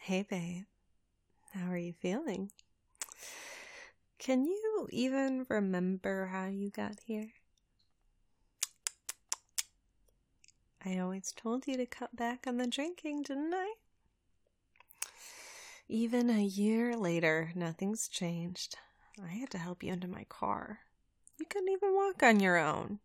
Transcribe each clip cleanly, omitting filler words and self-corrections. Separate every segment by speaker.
Speaker 1: Hey babe, how are you feeling? Can you even remember how you got here? I always told you to cut back on the drinking, didn't I? Even a year later, nothing's changed. I had to help you into my car. You couldn't even walk on your own.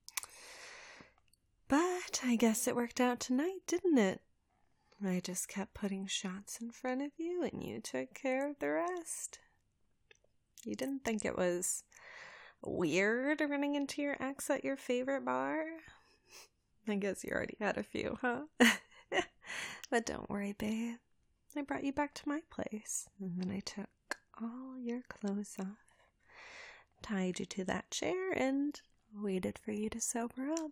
Speaker 1: But I guess it worked out tonight, didn't it? I just kept putting shots in front of you and you took care of the rest. You didn't think it was weird running into your ex at your favorite bar? I guess you already had a few, huh? But don't worry, babe. I brought you back to my place, and then I took all your clothes off, tied you to that chair, and waited for you to sober up.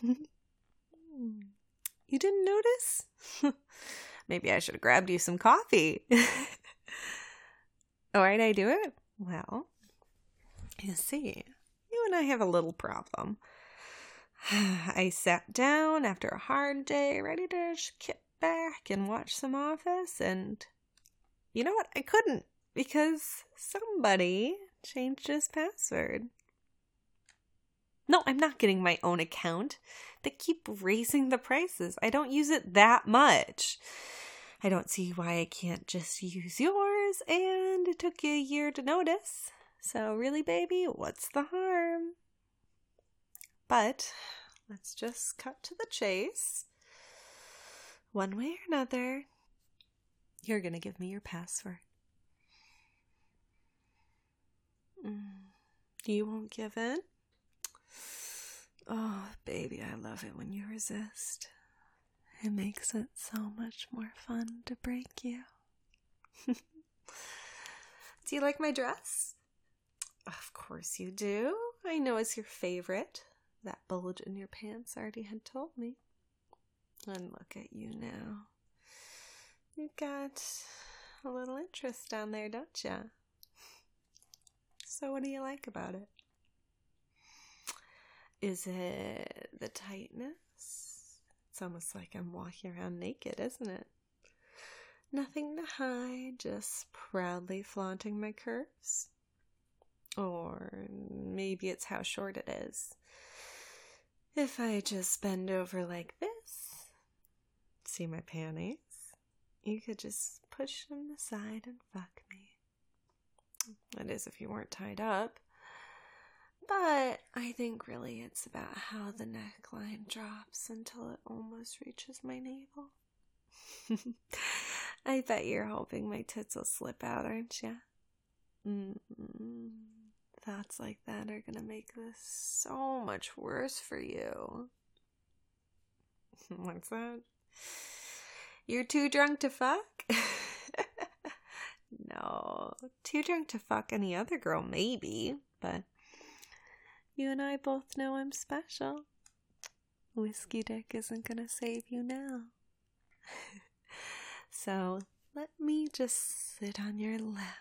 Speaker 1: You didn't notice? Maybe I should have grabbed you some coffee. Oh, why'd I do it? Well, you see, you and I have a little problem. I sat down after a hard day, ready to kick back and watch some Office, and you know what? I couldn't, because somebody changed his password. No, I'm not getting my own account. They keep raising the prices. I don't use it that much. I don't see why I can't just use yours, and it took you a year to notice. So really, baby, what's the harm? But let's just cut to the chase. One way or another, you're going to give me your password. You won't give in? Oh, baby, I love it when you resist. It makes it so much more fun to break you. Do you like my dress? Of course you do. I know it's your favorite. That bulge in your pants already had told me. And look at you now. You've got a little interest down there, don't you? So what do you like about it? Is it the tightness? It's almost like I'm walking around naked, isn't it? Nothing to hide, just proudly flaunting my curves. Or maybe it's how short it is. If I just bend over like this, see my panties? You could just push them aside and fuck me. That is if you weren't tied up. But I think really it's about how the neckline drops until it almost reaches my navel. I bet you're hoping my tits will slip out, aren't you? Thoughts like that are gonna make this so much worse for you. What's that? You're too drunk to fuck? No, too drunk to fuck any other girl, maybe, but you and I both know I'm special. Whiskey dick isn't gonna save you now. So let me just sit on your lap.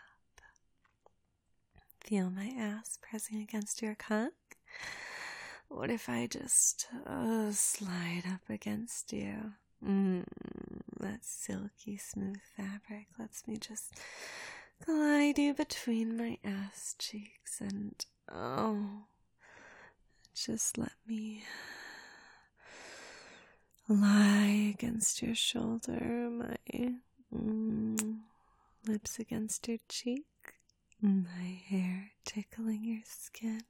Speaker 1: Feel my ass pressing against your cock? What if I just slide up against you? That silky smooth fabric lets me just glide you between my ass cheeks and just let me lie against your shoulder, my lips against your cheek, my hair tickling your skin.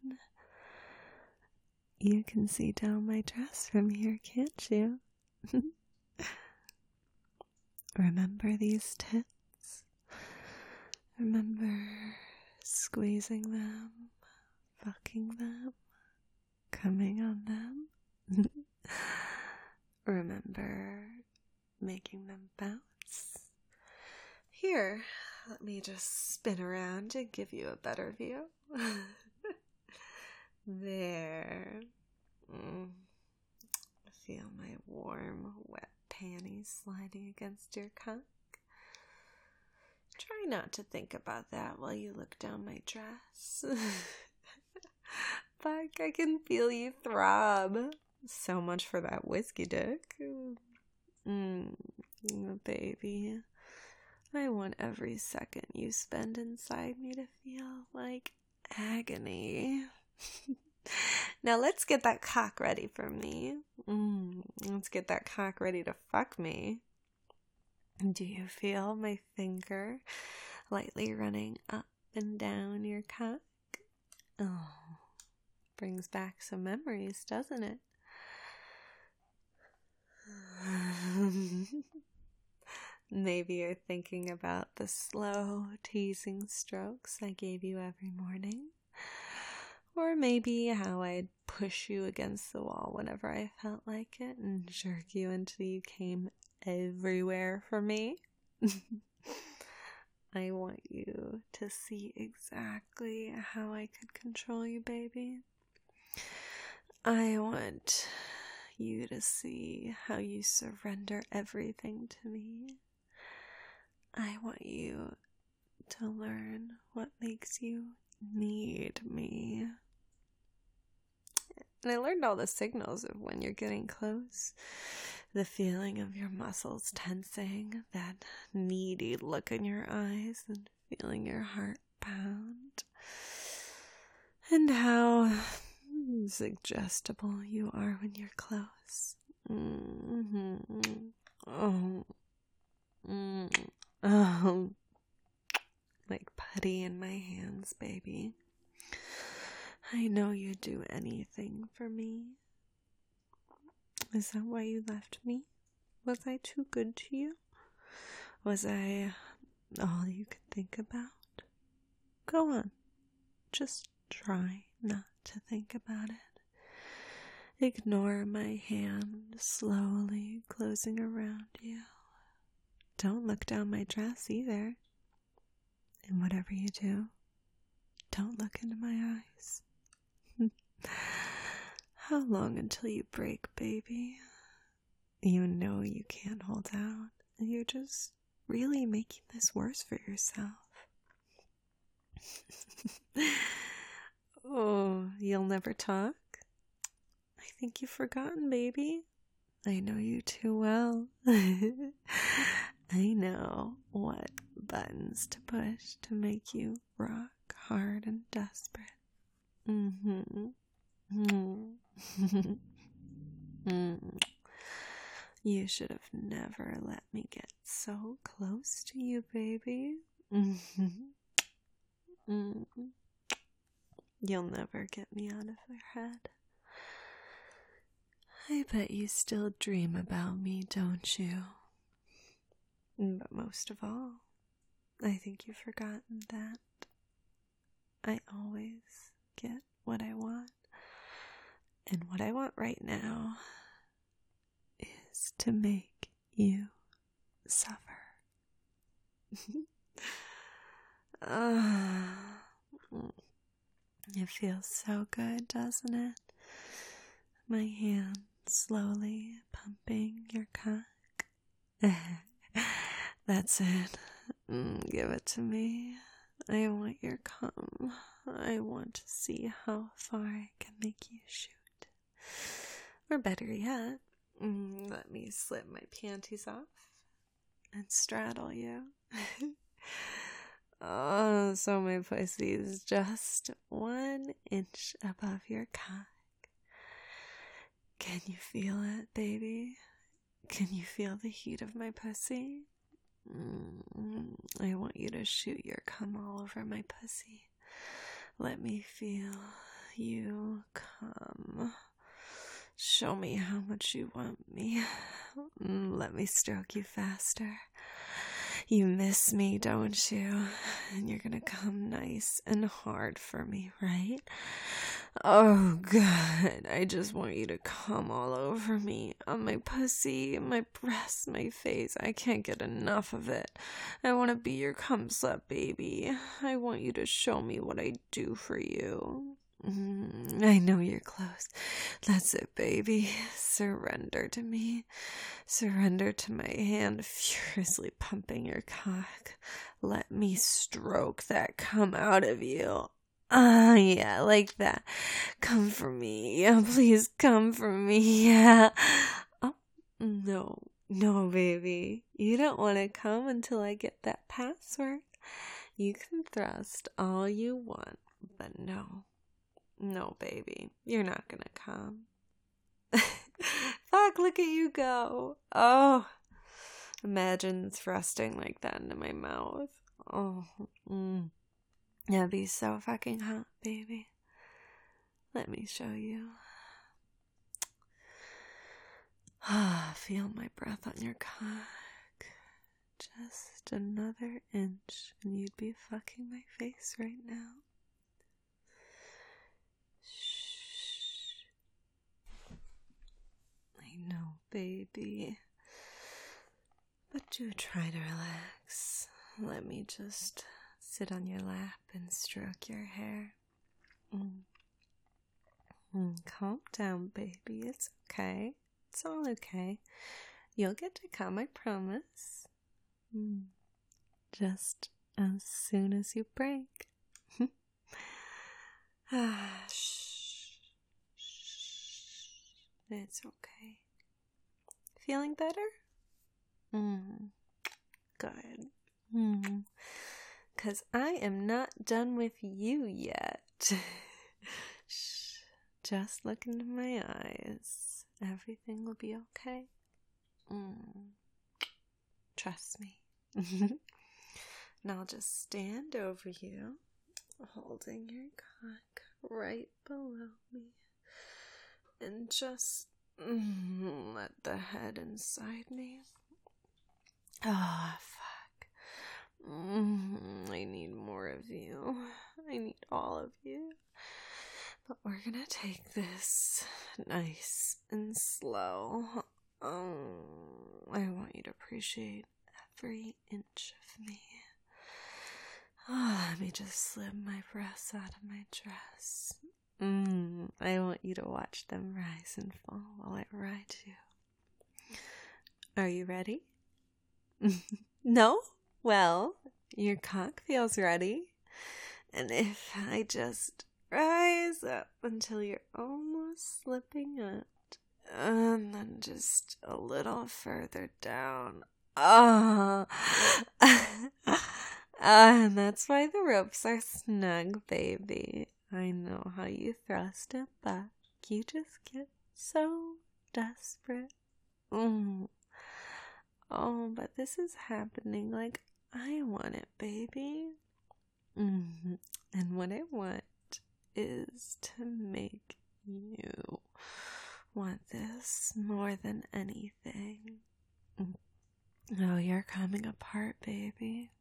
Speaker 1: You can see down my dress from here, can't you? Remember these tits? Remember squeezing them, fucking them, coming on them? Remember making them bounce? Here, let me just spin around and give you a better view. There. Feel my warm, wet panties sliding against your cock. Try not to think about that while you look down my dress. Fuck, I can feel you throb. So much for that whiskey dick. Baby. I want every second you spend inside me to feel like agony. Now let's get that cock ready for me. Let's get that cock ready to fuck me. Do you feel my finger lightly running up and down your cock? Oh, brings back some memories, doesn't it? Maybe you're thinking about the slow, teasing strokes I gave you every morning. Or maybe how I'd push you against the wall whenever I felt like it and jerk you until you came everywhere for me. I want you to see exactly how I could control you, baby. I want you to see how you surrender everything to me. I want you to learn what makes you need me. And I learned all the signals of when you're getting close. The feeling of your muscles tensing, that needy look in your eyes, and feeling your heart pound. And how suggestible you are when you're close. Oh. Like putty in my hands, baby. I know you'd do anything for me. Is that why you left me? Was I too good to you? Was I all you could think about? Go on. Just try not to think about it. Ignore my hand slowly closing around you. Don't look down my dress either. And whatever you do, don't look into my eyes. How long until you break, baby? You know you can't hold out. You're just really making this worse for yourself. Oh, you'll never talk? I think you've forgotten, baby. I know you too well. I know what buttons to push to make you rock hard and desperate. You should have never let me get so close to you, baby. You'll never get me out of your head. I bet you still dream about me, don't you? But most of all, I think you've forgotten that I always get what I want. And what I want right now is to make you suffer. It feels so good, doesn't it? My hand slowly pumping your cock. That's it. Give it to me. I want your cum. I want to see how far I can make you shoot. Or better yet, let me slip my panties off and straddle you. Oh, so my pussy is just 1 inch above your cock. Can you feel it, baby? Can you feel the heat of my pussy? I want you to shoot your cum all over my pussy. Let me feel you come. Show me how much you want me. Let me stroke you faster. You miss me, don't you? And you're gonna come nice and hard for me, right? Oh, God. I just want you to come all over me. On my pussy, my breasts, my face. I can't get enough of it. I want to be your cum slut, baby. I want you to show me what I do for you. I know you're close. That's it, baby. Surrender to me. Surrender to my hand furiously pumping your cock. Let me stroke that cum out of you. Yeah, like that. Come for me. Yeah, please come for me. Yeah. Oh, no. No, baby. You don't want to come until I get that password. You can thrust all you want, but no. No, baby. You're not gonna come. Fuck, look at you go. Oh. Imagine thrusting like that into my mouth. Oh. That'd be so fucking hot, baby. Let me show you. Feel my breath on your cock. Just another inch and you'd be fucking my face right now. Shh. I know, baby. But do try to relax. Let me just sit on your lap and stroke your hair. Calm down, baby. It's okay. It's all okay. You'll get to come, I promise. Just as soon as you break. Shh. It's okay. Feeling better? Good. 'Cause I am not done with you yet. Shh. Just look into my eyes. Everything will be okay. Trust me. And I'll just stand over you, holding your cock right below me, and just let the head inside me. Oh, fuck. I need more of you. I need all of you. But we're gonna take this nice and slow. I want you to appreciate every inch of me. Let me just slip my breasts out of my dress. I want you to watch them rise and fall while I ride you. Are you ready? No? Well, your cock feels ready. And if I just rise up until you're almost slipping out, and then just a little further down. And that's why the ropes are snug, baby. I know how you thrust it back. You just get so desperate. Oh, but this is happening like I want it, baby. And what I want is to make you want this more than anything. Oh, you're coming apart, baby.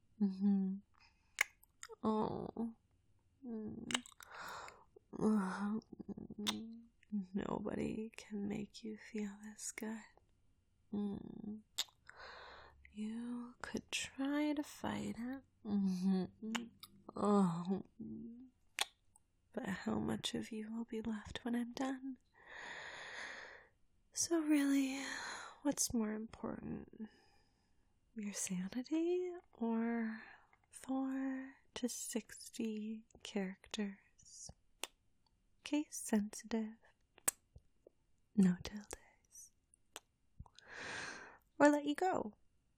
Speaker 1: Oh. Nobody can make you feel this good. You could try to fight it. Oh. But how much of you will be left when I'm done? So really, what's more important? Your sanity or 4 to 60 characters? Case sensitive. No tildes. Or let you go.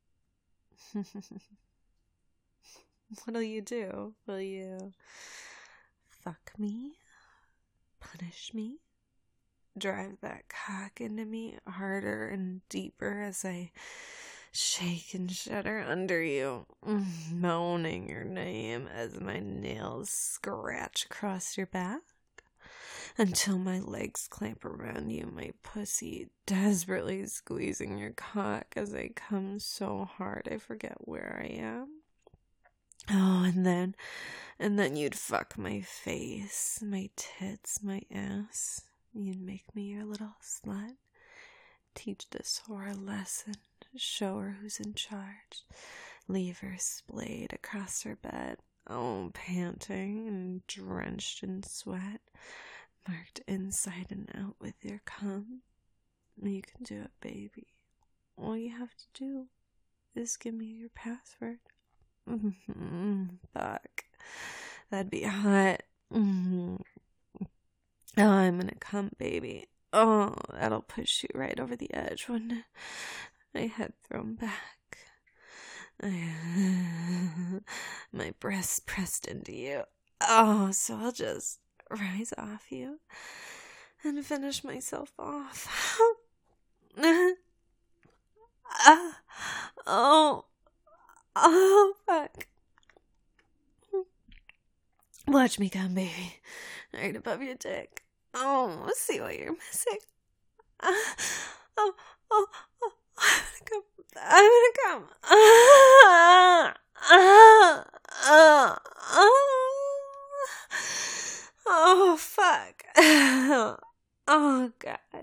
Speaker 1: What'll you do? Will you fuck me? Punish me? Drive that cock into me harder and deeper as I shake and shudder under you, moaning your name as my nails scratch across your back, until my legs clamp around you, my pussy desperately squeezing your cock as I come so hard I forget where I am. Oh, and then you'd fuck my face, my tits, my ass. You'd make me your little slut. Teach this whore a lesson. Show her who's in charge. Leave her splayed across her bed. Oh, panting and drenched in sweat. Marked inside and out with your cum. You can do it, baby. All you have to do is give me your password. Fuck. That'd be hot. Oh, I'm gonna come, baby. Oh, that'll push you right over the edge, wouldn't it? my head thrown back, my breast pressed into you. Oh, so I'll just rise off you and finish myself off. Oh, fuck. Watch me come, baby. Right above your dick. Oh, let's see what you're missing. I'm gonna come. Oh, fuck. Oh, God.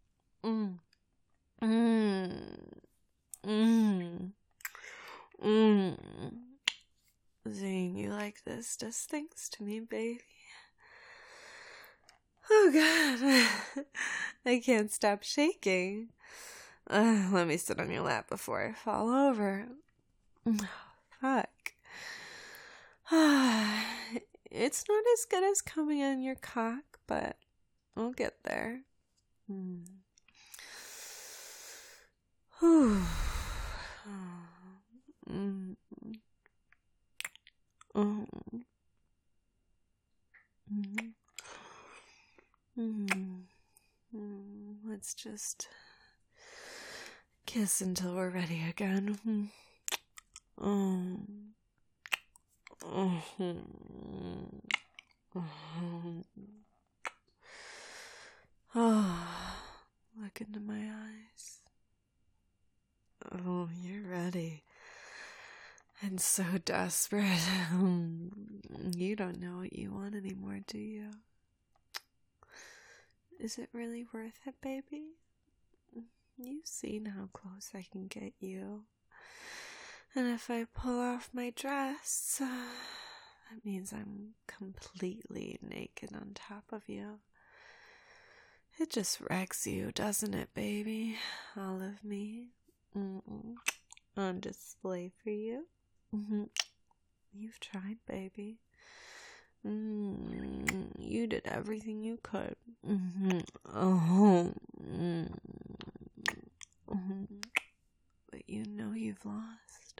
Speaker 1: Seeing you like this does things to me, baby. Oh, God. I can't stop shaking. Let me sit on your lap before I fall over. Fuck. It's not as good as coming on your cock, but we'll get there. Let's just kiss until we're ready again. Look into my eyes. Oh, you're ready. And so desperate. You don't know what you want anymore, do you? Is it really worth it, baby? You've seen how close I can get you. And if I pull off my dress, that means I'm completely naked on top of you. It just wrecks you, doesn't it, baby? All of me. On display for you. You've tried, baby. You did everything you could. But you know you've lost.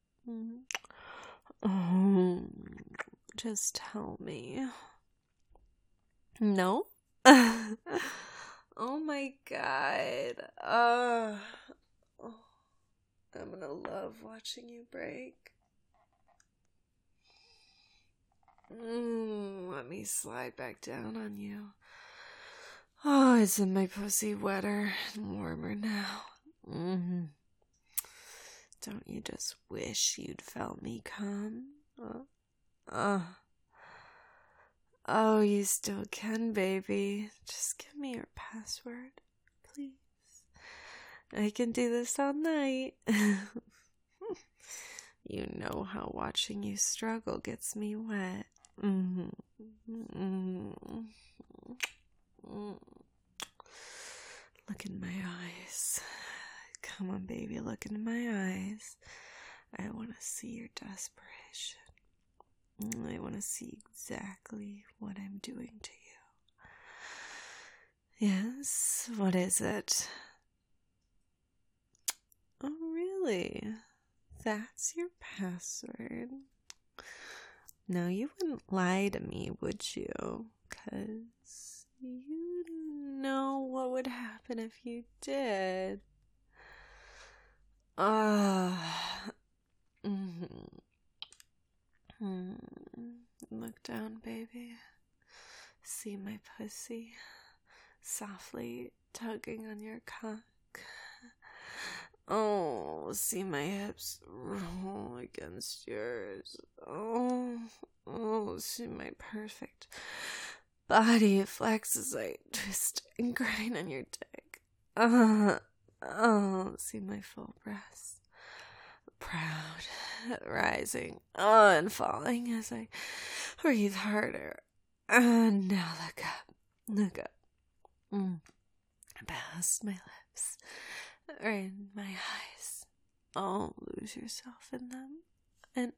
Speaker 1: Just tell me. No? Oh my God. I'm gonna love watching you break. Let me slide back down on you. Oh, isn't my pussy wetter and warmer now? Don't you just wish you'd felt me come? Oh, you still can, baby. Just give me your password, please. I can do this all night. You know how watching you struggle gets me wet. Look in my eyes. Come on, baby, look in my eyes. I want to see your desperation. I want to see exactly what I'm doing to you. Yes, what is it? Oh, really? That's your password? No, you wouldn't lie to me, would you? 'Cause you know what would happen if you did. Look down, baby. See my pussy softly tugging on your cock. Oh, see my hips roll against yours. Oh, see my perfect body flex as I twist and grind on your dick. See my full breasts. Proud, rising, and falling as I breathe harder. Now look up. Past my lips, right in my eyes. Oh, lose yourself in them, and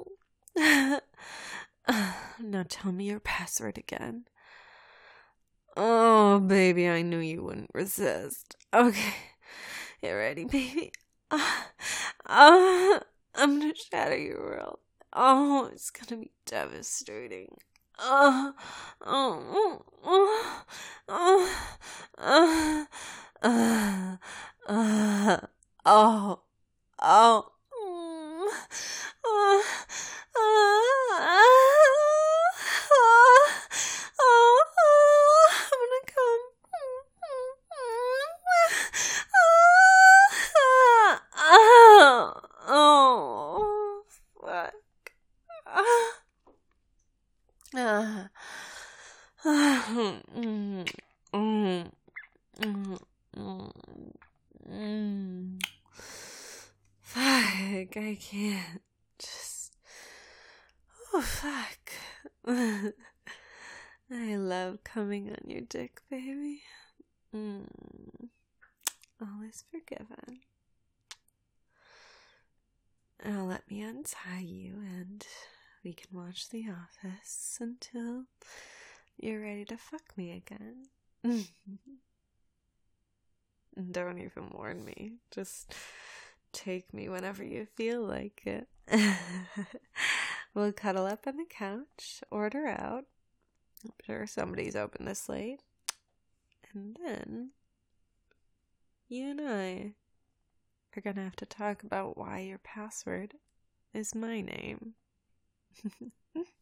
Speaker 1: now tell me your password again. Oh, baby, I knew you wouldn't resist. Okay, you ready, baby? I'm gonna shatter your world. Oh, it's gonna be devastating. Oh, oh, oh, oh, oh, oh, oh, oh, I'm gonna come. Oh, fuck. Fuck, I can't. Just. Oh, fuck. I love coming on your dick, baby. Always forgiven. Now let me untie you and we can watch The Office until you're ready to fuck me again. Don't even warn me. Just take me whenever you feel like it. We'll cuddle up on the couch, order out. I'm sure somebody's open this late. And then you and I are gonna have to talk about why your password is my name.